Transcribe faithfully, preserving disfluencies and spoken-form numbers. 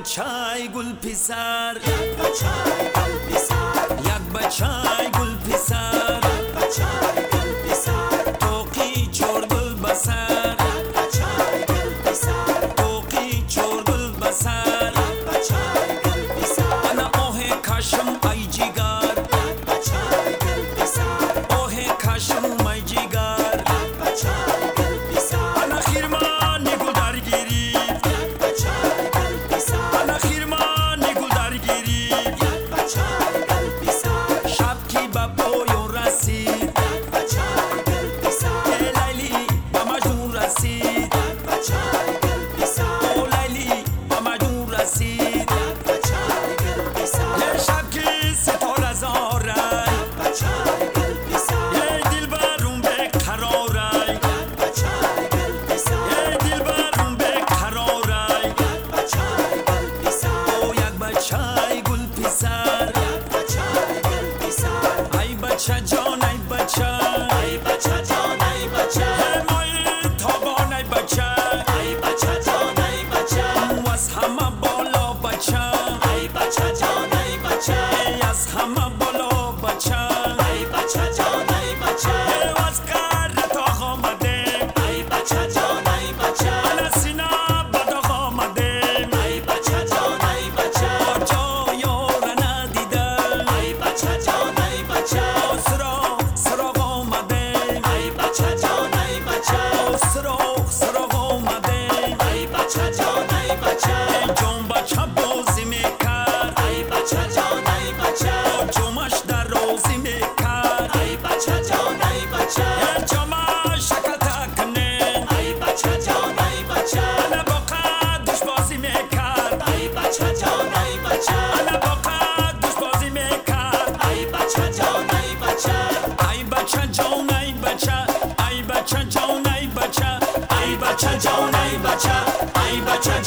بچای گل پسر یک بچای گل پسر یک بچای گل پسر یک بچای گل پسر توقی چور گل بسر یک بچای گل پسر توقی چور گل بسر یک بچای گل پسر انا اوه کاشم ای جیگر یک بچای گل پسر اوه کاشم ای جیگر یک بچای گل پسر انا خیرمان گل درگیری یک بچای گل پسر انا خیرمان گل درگیری یک بچای گل پسر شب کی با پایان رسید یک بچای گل پسر لیلی با مجنون رسید یک بچای گل پسر او لیلی با مجنون رسید یک بچای گل پسر شب کی ستاره زاره یک بچای گل پسر دلبرم به قراره یک بچای گل پسر دلبرم به قراره یک بچای گل پسر او یک بچای گل پسر یک بچای گل پسر ای بچه جان ای بچه ای بچه جان ای بچه مای تابان ای بچه ای بچه جان ای بچه از همه بالا بچه ای بچه جان ای بچه از همه بالا بچه ای بچه جان ای بچه از قرت آقا آمده ای بچه جان ای بچه انا سینا بداغ آمده ای بچه جان ای بچه جا یار ندیده ای بچه جان ای بچه سراغ سراغ آمده ای بچه جان ای بچه سراغ سراغ آمده ای بچه جان ای بچه جون بچه بازی میکرد ای بچه جان ای بچه جومش در روزی میکرد ای بچه جان ای بچه جومش شکل تکنه ای بچه جان ای بچه انا با قدش بازی میکرد ای بچه جان ای بچه انا با قدش بازی میکرد ای بچه جان ای بچه ای بچه جان ای بچه ای بچه جان ای بچه ای بچه جان ای بچه ای بچه